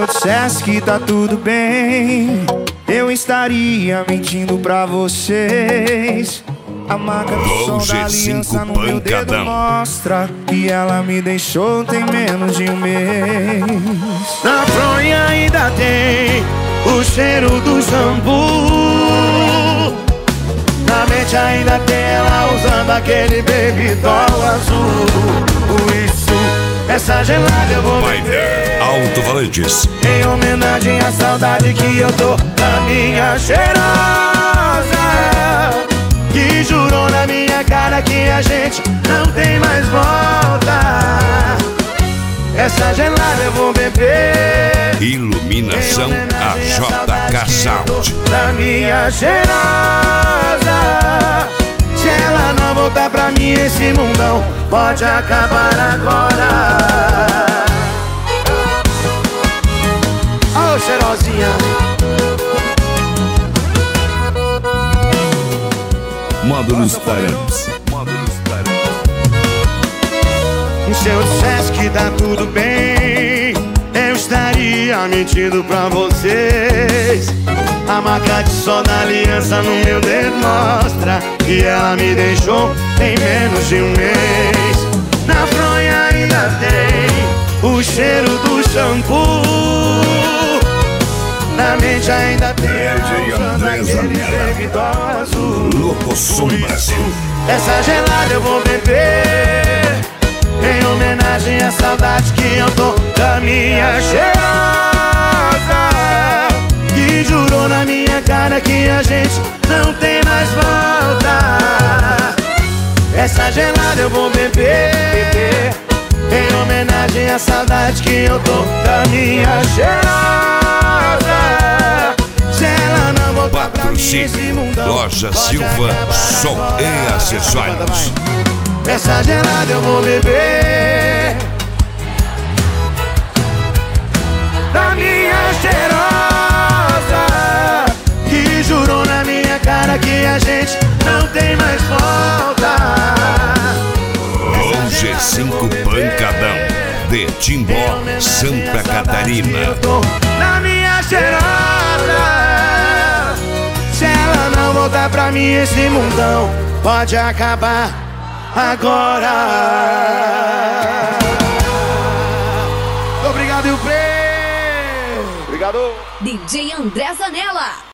dissesse que tá tudo bem, eu estaria mentindo pra vocês. A marca do som da aliança no meu dedo mostra que ela me deixou tem menos de um mês. Na fronha ainda tem o cheiro do shampoo, na mente ainda tem ela usando aquele baby doll azul. Isso, essa gelada eu vou beber Alto-falantes, em homenagem à saudade que eu tô da minha cheirosa, que jurou na minha cara que a gente não tem mais volta. Essa gelada eu vou beber. iluminação a JK Sound. Da minha cheirosa, se ela não voltar pra mim, esse mundão pode acabar agora. Ô cheirosinha, Módulos Taramps. se eu dissesse que tá tudo bem, eu estaria mentindo pra vocês. A marca de sol da aliança no meu dedo mostra que ela me deixou em menos de um mês. Na fronha ainda tem o cheiro do shampoo, na mente ainda tem DJ André Zanella, Locosom Brasil. essa gelada eu vou beber em homenagem à saudade que eu tô da minha cheirosa, que jurou na minha cara que a gente não tem mais volta. Essa gelada eu vou beber em homenagem à saudade que eu tô da minha cheirosa. Se ela não voltar pra mim, esse mundão Loja pode Silva, acabar som agora. e acessórios. Essa gelada eu vou beber da minha cheirosa, que jurou na minha cara que a gente não tem mais volta. O G5 Pancadão, de Timbó, Santa Catarina. Eu tô na minha cheirosa, se ela não voltar pra mim, esse mundão pode acabar agora. Obrigado, Ilpe. Obrigado. DJ André Zanella.